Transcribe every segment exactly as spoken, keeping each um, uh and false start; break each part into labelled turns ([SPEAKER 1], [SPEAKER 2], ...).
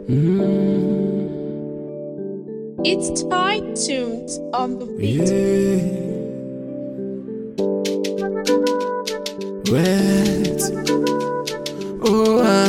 [SPEAKER 1] It's Thai tunes on the beat.
[SPEAKER 2] Yeah. Wet. Oh, ah.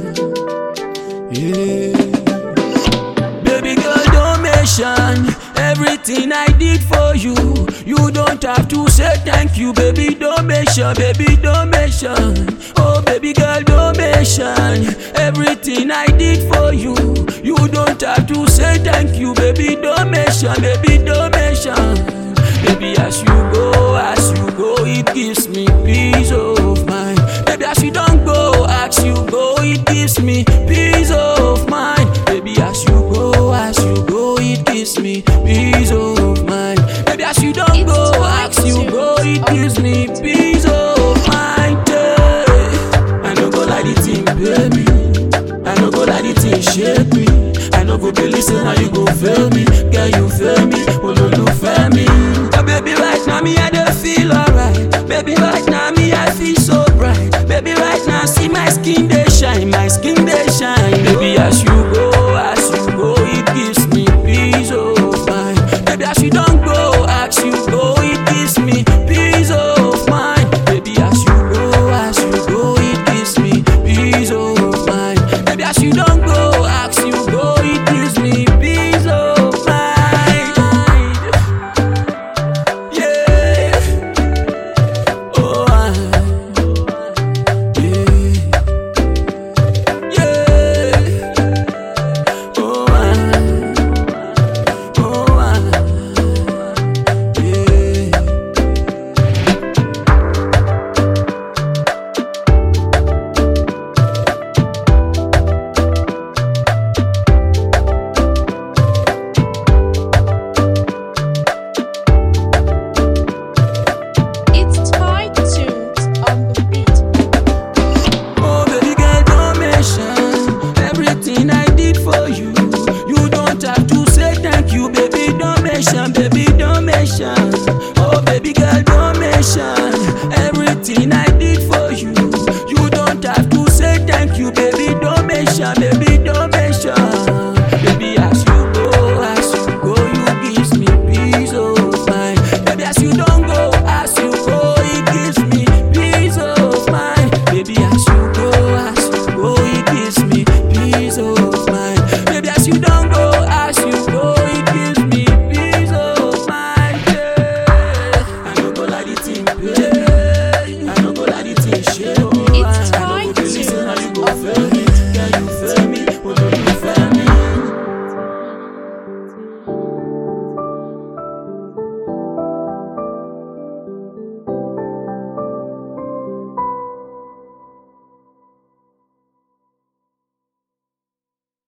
[SPEAKER 2] Yeah. Baby girl, don't mention everything I did for you. You don't have to say thank you, baby. Don't mention, baby, don't mention. Oh, baby girl, don't mention everything I did for you. You don't have to say thank you, baby. Don't mention, baby, don't mention. Baby, as you go, as you go, it gives me peace of mind. Baby, as you don't go, as you go, it gives me peace of mind. Baby, as you go, as you go, it gives me peace of mind. Baby, as you don't
[SPEAKER 1] It's
[SPEAKER 2] go,
[SPEAKER 1] Thai
[SPEAKER 2] as you go,
[SPEAKER 1] tunes
[SPEAKER 2] it
[SPEAKER 1] on
[SPEAKER 2] gives
[SPEAKER 1] the
[SPEAKER 2] me
[SPEAKER 1] beat.
[SPEAKER 2] peace of mind. Yeah. I no go like the thing, baby. I no go like the thing, shake me. I no go be listen, how you go fail me. Girl, you fail me, oh no, you fail me. Oh, baby, right now me I don't feel alright. Baby, right now